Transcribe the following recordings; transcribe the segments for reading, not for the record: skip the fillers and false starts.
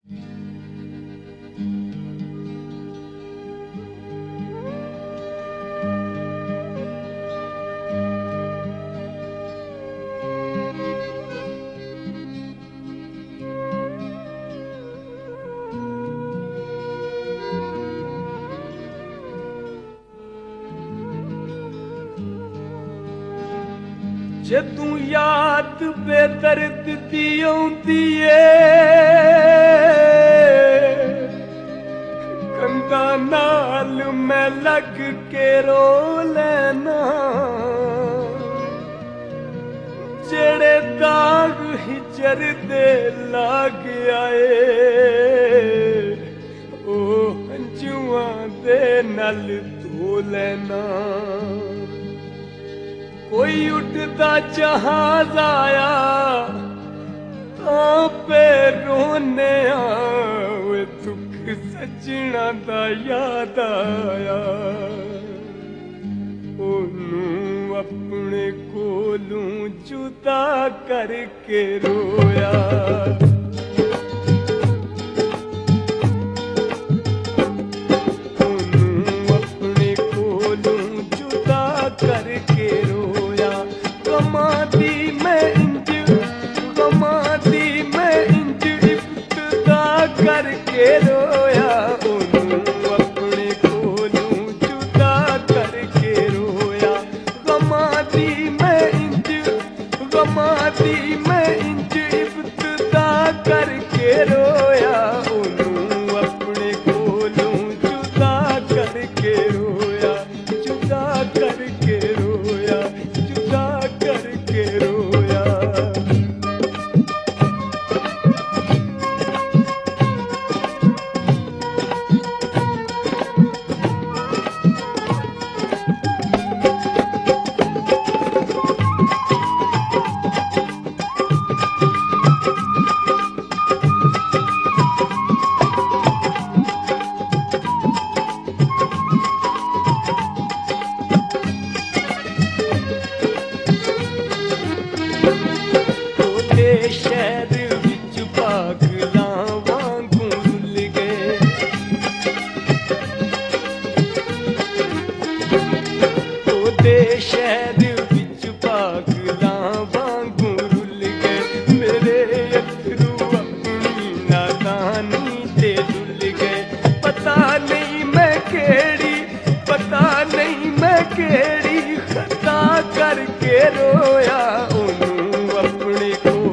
जे तू याद बेदर्द दी आउंदी ए कंधा नाल मैं लग के रो लेना जेड़े दाग हिजर दे लाग आए ओ हंजुआं दे नल धो लेना कोई उठता जहाज आया तां पे रोने आवे दुख सजना दा याद आया ओनू अपने कोलों जुदा करके रोया करके रोया ओनू अपने कोलों जुदा करके रोया गमा दी मैं इंज इब्तदा करके रोया ओनू अपने कोलों जुदा करके रोया जुदा करके रोया जुदा करके रोया शहर विच पागलां वांगू रुल गए ओदे शहर विच पागलां वांगू रुल गए मेरे अथरू अपनी नादानी ते रुल गए पता नहीं मैं केड़ी खता करके रोया ओनू अपने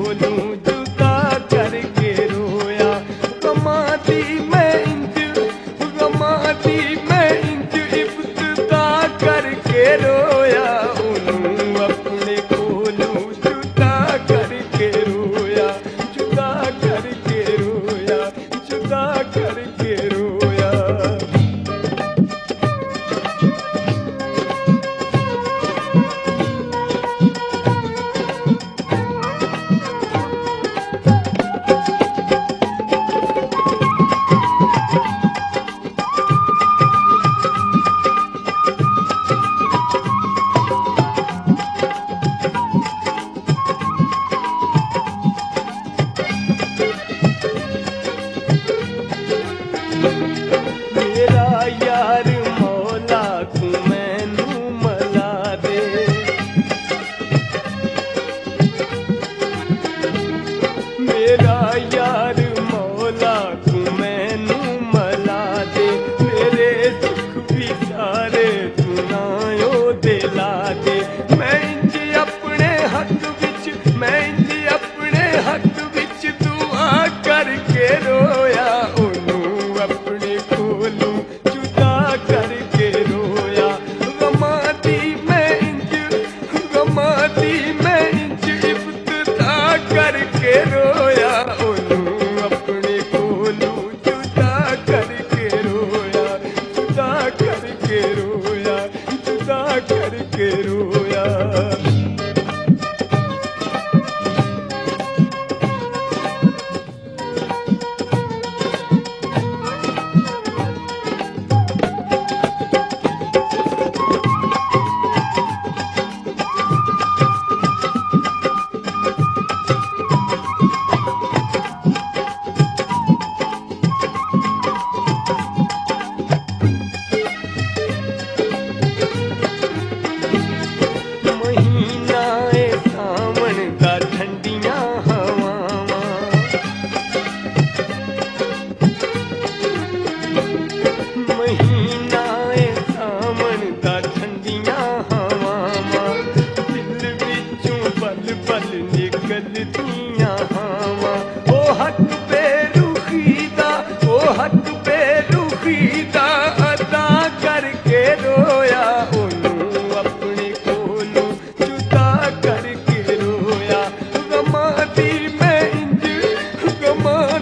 करके रोया ओनू अपने कोलों जुदा करके रोया जुदा करके रोया जुदा करके रोया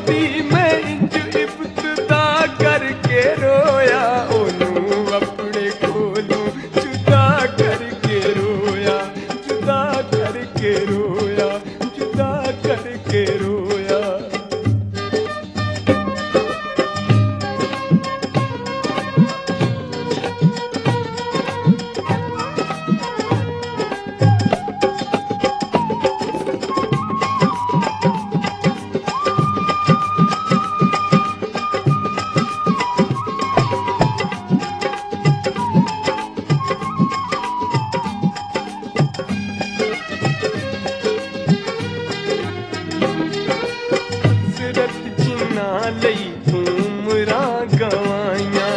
दी मैं इंज इब्तदा करके रोया, ओनू अपने कोलों जुदा करके रोया, जुदा करके रोया, जुदा करके रोया। ਲਈ ਉਮਰਾਂ ਗਵਾਈਆਂ,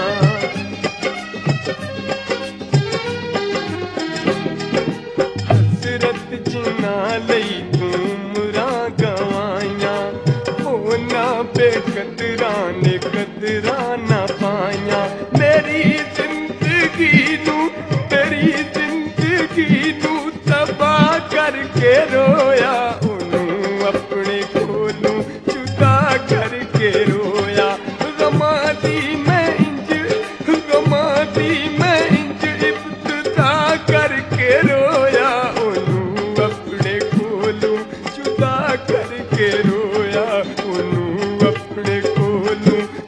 ਹਸਰਤ ਜਿਨ੍ਹਾਂ ਲਈ ਉਮਰਾਂ ਗਵਾਈਆਂ, ਉਹਨਾਂ ਬੇਕਦਰਾਂ ਨੇ ਕਦਰਾਂ ਨਾ ਪਾਈਆਂ। ਮੇਰੀ ਜ਼ਿੰਦਗੀ ਨੂੰ, ਤੇਰੀ ਜ਼ਿੰਦਗੀ ਨੂੰ ਤਬਾਹ ਕਰਕੇ ਰੋਇਆ, ਉਹਨੂੰ ਆਪਣੇ ਕੋਲੋਂ जुदा करके रोया। गमा दी मैं इंज, गमा दी मैं इंज इब्तदा करके रोया, ओनू अपने कोलों जुदा करके रोया, ओनू अपने कोलों